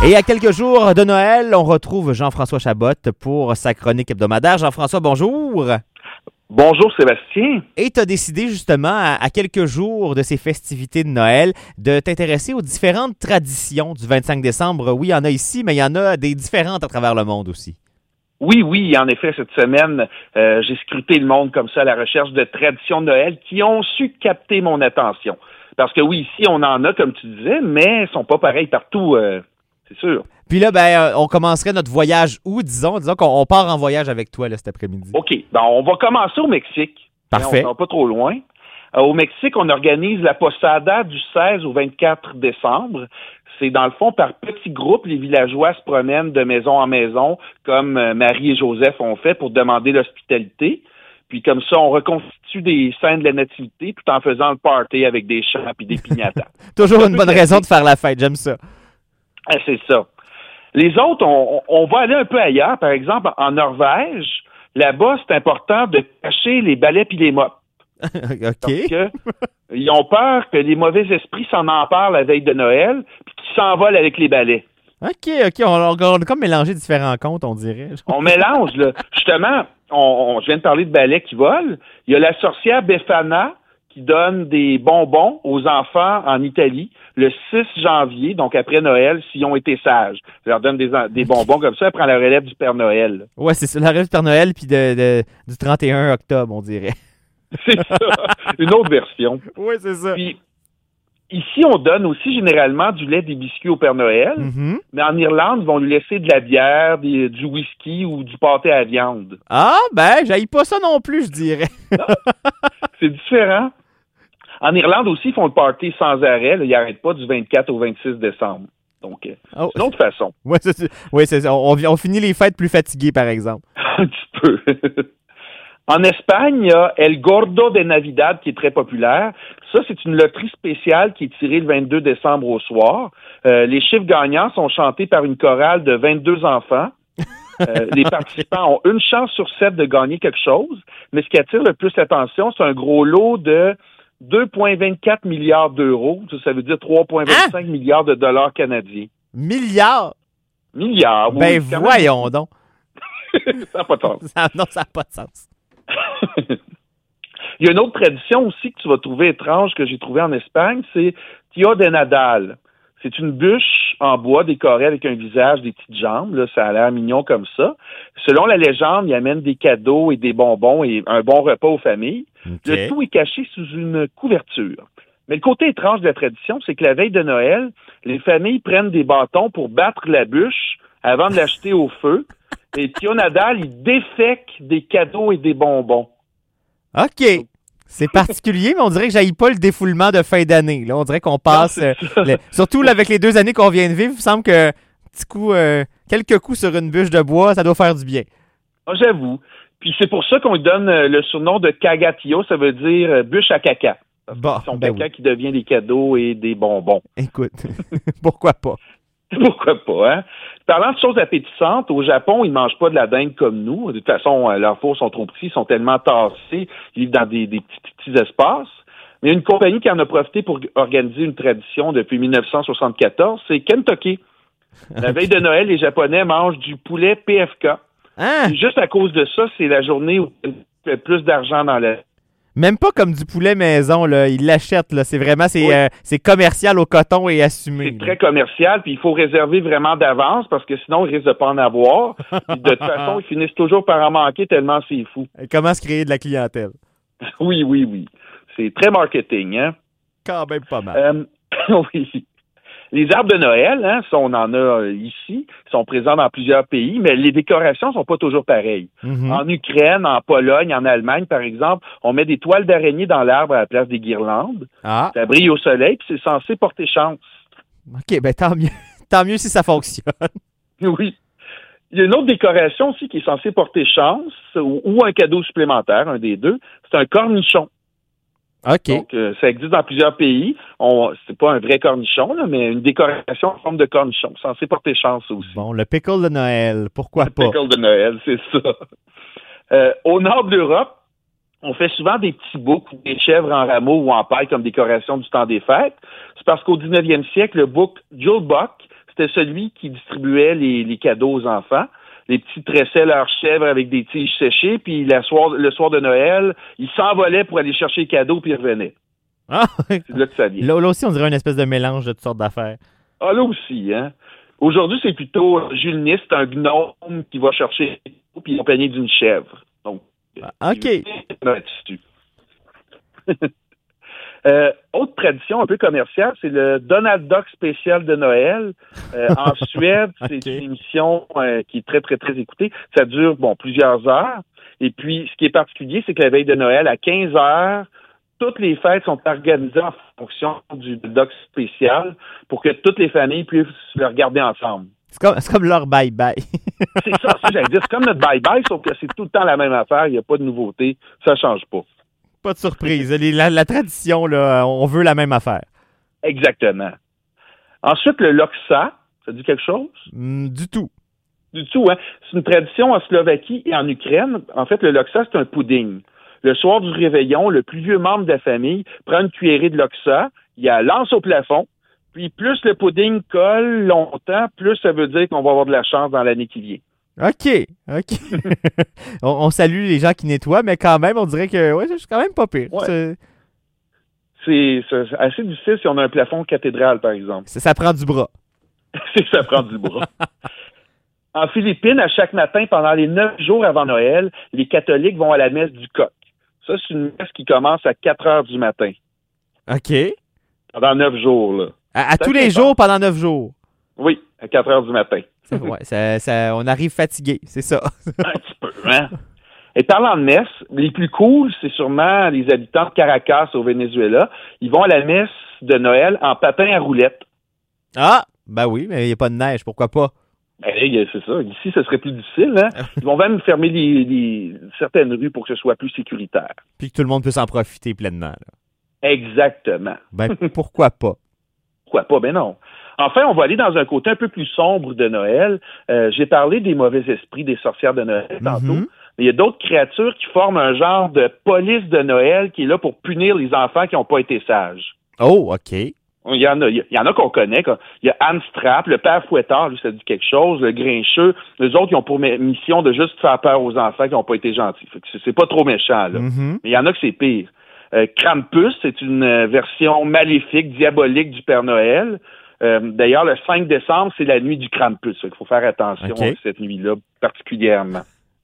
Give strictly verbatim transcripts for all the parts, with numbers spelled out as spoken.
Et à quelques jours de Noël, on retrouve Jean-François Chabot pour sa chronique hebdomadaire. Jean-François, bonjour. Bonjour Sébastien. Et tu as décidé justement, à, à quelques jours de ces festivités de Noël, de t'intéresser aux différentes traditions du vingt-cinq décembre. Oui, il y en a ici, mais il y en a des différentes à travers le monde aussi. Oui, oui, en effet, cette semaine, euh, j'ai scruté le monde comme ça à la recherche de traditions de Noël qui ont su capter mon attention. Parce que oui, ici, on en a, comme tu disais, mais ils sont pas pareils partout, euh, c'est sûr. Puis là, ben, on commencerait notre voyage où, disons? Disons qu'on on part en voyage avec toi là, cet après-midi. OK, ben, on va commencer au Mexique. Parfait. On ne va pas trop loin. Euh, au Mexique, on organise la Posada du seize au vingt-quatre décembre. C'est dans le fond, par petits groupes, les villageois se promènent de maison en maison, comme euh, Marie et Joseph ont fait pour demander l'hospitalité. Puis comme ça, on reconstitue des scènes de la nativité tout en faisant le party avec des chants et des piñatas. Toujours une bonne raison de faire la fête, j'aime ça. Ah, c'est ça. Les autres, on, on va aller un peu ailleurs. Par exemple, en Norvège, là-bas, c'est important de cacher les balais puis les mops. OK. Parce que ils ont peur que les mauvais esprits s'en emparent la veille de Noël puis qu'ils s'envolent avec les balais. OK, OK. On, on, on a comme mélangé différents contes, on dirait. On mélange, là. Justement, on, on, je viens de parler de balais qui volent. Il y a la sorcière Befana qui donne des bonbons aux enfants en Italie le six janvier, donc après Noël, s'ils ont été sages. Elle leur donne des, des bonbons comme ça, elle prend la relève du Père Noël. Ouais, c'est ça, la relève du Père Noël puis de, de, du trente et un octobre, on dirait. C'est ça, une autre version. Oui, c'est ça. Puis, ici, on donne aussi généralement du lait, des biscuits au Père Noël, Mm-hmm. mais en Irlande, ils vont lui laisser de la bière, des, du whisky ou du pâté à viande. Ah, ben, j'haïs pas ça non plus, je dirais. C'est différent. En Irlande aussi, ils font le party sans arrêt. Là, ils n'arrêtent pas du vingt-quatre au vingt-six décembre. Donc, euh, Oh. c'est une autre façon. Oui, c'est ça. Ouais, c'est ça. On, on finit les fêtes plus fatigués, par exemple. Un petit peu. En Espagne, il y a El Gordo de Navidad qui est très populaire. Ça, c'est une loterie spéciale qui est tirée le vingt-deux décembre au soir. Euh, les chiffres gagnants sont chantés par une chorale de vingt-deux enfants. Euh, les participants ont une chance sur sept de gagner quelque chose, mais ce qui attire le plus l'attention, c'est un gros lot de deux virgule vingt-quatre milliards d'euros. Ça, ça veut dire trois virgule vingt-cinq Hein? milliards de dollars canadiens. Milliards? Milliards, oui. Ben, quand voyons même. donc. Ça n'a pas de sens. Ça, non, ça n'a pas de sens. Il y a une autre tradition aussi que tu vas trouver étrange que j'ai trouvée en Espagne, c'est Tio de Nadal. C'est une bûche en bois décorée avec un visage, des petites jambes. Là, ça a l'air mignon comme ça. Selon la légende, il amène des cadeaux et des bonbons et un bon repas aux familles. OK. Le tout est caché sous une couverture. Mais le côté étrange de la tradition, c'est que la veille de Noël, les familles prennent des bâtons pour battre la bûche avant de l'acheter au feu. Et Tio Nadal, il défèque des cadeaux et des bonbons. OK. C'est particulier, mais on dirait que j'haïs pas le défoulement de fin d'année. Là, on dirait qu'on passe... Non, euh, c'est ça. le- surtout là, avec les deux années qu'on vient de vivre, il me semble que petit coup, euh, quelques coups sur une bûche de bois, ça doit faire du bien. Ah, j'avoue. Puis c'est pour ça qu'on lui donne euh, le surnom de Cagatio, ça veut dire euh, bûche à caca. Bon, C'est son ben caca oui. qui devient des cadeaux et des bonbons. Écoute, pourquoi pas? Pourquoi pas, hein? Parlant de choses appétissantes, au Japon, ils ne mangent pas de la dinde comme nous. De toute façon, euh, leurs fours sont trop petits, ils sont tellement tassés, ils vivent dans des, des petits, petits espaces. Mais il y a une compagnie qui en a profité pour organiser une tradition depuis dix-neuf cent soixante-quatorze, c'est Kentucky. La veille de Noël, les Japonais mangent du poulet P F K. Hein? Et juste à cause de ça, c'est la journée où ils font le plus d'argent dans la... Même pas comme du poulet maison, là. Ils l'achètent, là. C'est vraiment, c'est, Oui. euh, c'est commercial au coton et assumé. C'est là. très commercial, puis il faut réserver vraiment d'avance parce que sinon, ils risquent de pas en avoir. Puis de toute façon, ils finissent toujours par en manquer tellement c'est fou. Et comment se créer de la clientèle? Oui, oui, oui. C'est très marketing, hein? Quand même pas mal. Euh, oui. Les arbres de Noël, hein, ça, on en a euh, ici, sont présents dans plusieurs pays, mais les décorations sont pas toujours pareilles. Mhm. En Ukraine, en Pologne, en Allemagne, par exemple, on met des toiles d'araignée dans l'arbre à la place des guirlandes. Ah, Ça brille au soleil, puis c'est censé porter chance. OK, ben tant mieux. Tant mieux si ça fonctionne. Oui. Il y a une autre décoration aussi qui est censée porter chance, ou, ou un cadeau supplémentaire, un des deux. C'est un cornichon. OK. Donc, euh, ça existe dans plusieurs pays. On, c'est pas un vrai cornichon, là, mais une décoration en forme de cornichon, censé porter chance aussi. Bon, le pickle de Noël, pourquoi Le pas? pickle de Noël, c'est ça. Euh, au nord de l'Europe, on fait souvent des petits boucs ou des chèvres en rameaux ou en paille comme décoration du temps des fêtes. C'est parce qu'au dix-neuvième siècle, le bouc Julbok, c'était celui qui distribuait les, les cadeaux aux enfants. Les petits tressaient leurs chèvres avec des tiges séchées, puis la soir, le soir de Noël, ils s'envolaient pour aller chercher les cadeaux, puis ils revenaient. Ah, c'est là que ça vient. Là, là aussi, on dirait une espèce de mélange de toutes sortes d'affaires. Ah, là aussi, hein. Aujourd'hui, c'est plutôt Jules Nist, un gnome qui va chercher les cadeaux, puis accompagné d'une chèvre. Donc, ah, OK. Là-dessus. Euh, autre tradition un peu commerciale, c'est le Donald Duck spécial de Noël. Euh, en Suède, c'est okay. Une émission euh, qui est très, très, très écoutée. Ça dure, bon, plusieurs heures. Et puis, ce qui est particulier, c'est que la veille de Noël, à quinze heures, toutes les fêtes sont organisées en fonction du Duck spécial pour que toutes les familles puissent le regarder ensemble. C'est comme, c'est comme leur bye-bye. c'est ça, ça j'allais dire. C'est comme notre bye-bye, sauf que c'est tout le temps la même affaire. Il n'y a pas de nouveauté. Ça ne change pas. Pas de surprise. La, la tradition, là, on veut la même affaire. Exactement. Ensuite, le Loksa, ça dit quelque chose? Mm, du tout. Du tout, hein? C'est une tradition en Slovaquie et en Ukraine. En fait, le Loksa, c'est un pudding. Le soir du réveillon, le plus vieux membre de la famille prend une cuillerée de Loksa, il la lance au plafond, puis plus le pudding colle longtemps, plus ça veut dire qu'on va avoir de la chance dans l'année qui vient. OK, OK. on, on salue les gens qui nettoient, mais quand même, on dirait que ouais, c'est quand même pas pire. Ouais. C'est... C'est, c'est assez difficile si on a un plafond cathédrale, par exemple. Ça, ça prend du bras. ça prend du bras. En Philippines, à chaque matin, pendant les neuf jours avant Noël, les catholiques vont à la messe du coq. Ça, c'est une messe qui commence à quatre heures du matin. OK. Pendant neuf jours, là. À, à tous les jours, pendant neuf jours? Oui, à quatre heures du matin. Ouais, ça, ça, on arrive fatigué, c'est ça. Un petit peu, hein? Et parlant de messe, les plus cool, c'est sûrement les habitants de Caracas au Venezuela. Ils vont à la messe de Noël en patin à roulettes. Ah, ben oui, mais il n'y a pas de neige, pourquoi pas? Ben, c'est ça. Ici, ce serait plus difficile, hein? Ils vont même fermer les, les, certaines rues pour que ce soit plus sécuritaire. Puis que tout le monde puisse en profiter pleinement, là. Exactement. Ben, pourquoi pas? Pourquoi pas? Ben non. Enfin, on va aller dans un côté un peu plus sombre de Noël. Euh, j'ai parlé des mauvais esprits, des sorcières de Noël tantôt. Mm-hmm. Mais il y a d'autres créatures qui forment un genre de police de Noël qui est là pour punir les enfants qui n'ont pas été sages. Oh, OK. Il y en a, il y en a qu'on connaît. Il y a Hans Trapp, le père Fouettard, lui, ça dit quelque chose, le Grincheux. Les autres, ils ont pour mission de juste faire peur aux enfants qui n'ont pas été gentils. Fait que c'est pas trop méchant, là. Mm-hmm. Mais il y en a que c'est pire. Euh, Krampus, c'est une euh, version maléfique, diabolique du Père Noël. Euh, d'ailleurs, le cinq décembre, c'est la nuit du Krampus. Il faut faire attention okay. à cette nuit-là particulièrement.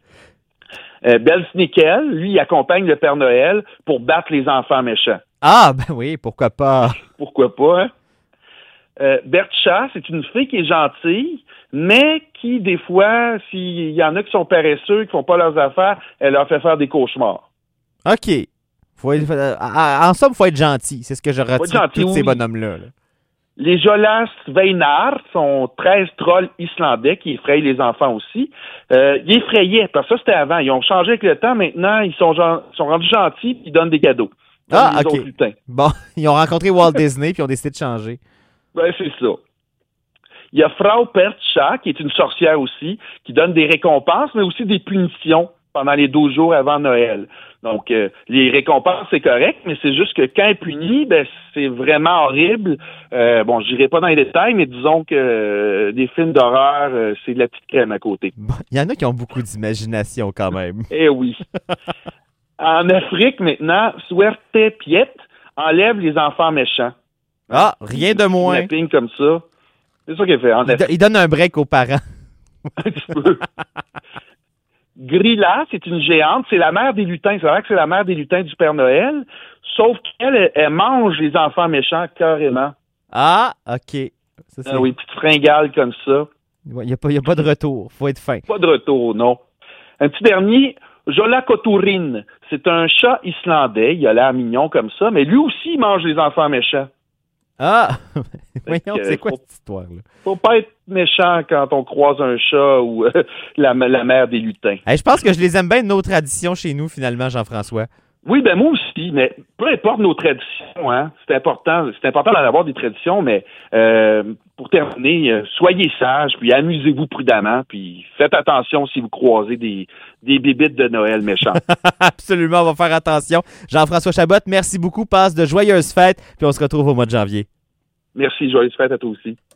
Euh, Belsnickel, lui, il accompagne le Père Noël pour battre les enfants méchants. Ah, ben oui, pourquoi pas? Pourquoi pas, hein? Euh, Bertha, c'est une fille qui est gentille, mais qui, des fois, s'il y en a qui sont paresseux, qui font pas leurs affaires, elle leur fait faire des cauchemars. OK. Faut être, en somme, il faut être gentil. C'est ce que je retiens de tous oui. ces bonhommes-là. Là. Les Jolas Veinar sont treize trolls islandais qui effrayent les enfants aussi. Euh, ils effrayaient, parce que ça, c'était avant. Ils ont changé avec le temps. Maintenant, ils sont, gen- sont rendus gentils et ils donnent des cadeaux. Ah, OK. Bon, ils ont rencontré Walt Disney puis ils ont décidé de changer. Ben, c'est ça. Il y a Frau Pertcha, qui est une sorcière aussi, qui donne des récompenses, mais aussi des punitions pendant les douze jours avant Noël. Donc, euh, les récompenses, c'est correct, mais c'est juste que quand elle punit, ben, c'est vraiment horrible. Euh, bon, je n'irai pas dans les détails, mais disons que euh, des films d'horreur, euh, c'est de la petite crème à côté. Bon, il y en a qui ont beaucoup d'imagination quand même. Eh oui. En Afrique, maintenant, Suerte Piet enlève les enfants méchants. Ah, rien de moins. Snapping comme ça. C'est ça qu'il fait. En il, do- il donne un break aux parents. Un petit peu. Grilla, c'est une géante, c'est la mère des lutins. C'est vrai que c'est la mère des lutins du Père Noël, sauf qu'elle, elle, elle mange les enfants méchants carrément. Ah, OK. Ça, c'est... Ah oui, petite fringale comme ça. Il n'y a, a pas de retour, faut être fin. Pas de retour, non. Un petit dernier, Jola Koturin, c'est un chat islandais, il a l'air mignon comme ça, mais lui aussi, il mange les enfants méchants. Ah! Voyons, c'est quoi faut, cette histoire-là? Faut pas être méchant quand on croise un chat ou euh, la, la mère des lutins. Hey, je pense que je les aime bien de nos traditions chez nous, finalement, Jean-François. Oui, ben moi aussi, mais peu importe nos traditions, hein, c'est important, c'est important d'en avoir des traditions, mais euh, pour terminer, euh, soyez sages, puis amusez-vous prudemment, puis faites attention si vous croisez des, des bébites de Noël méchants. Absolument, on va faire attention. Jean-François Chabot, merci beaucoup, passe de joyeuses fêtes, puis on se retrouve au mois de janvier. Merci, joyeuses fêtes à toi aussi.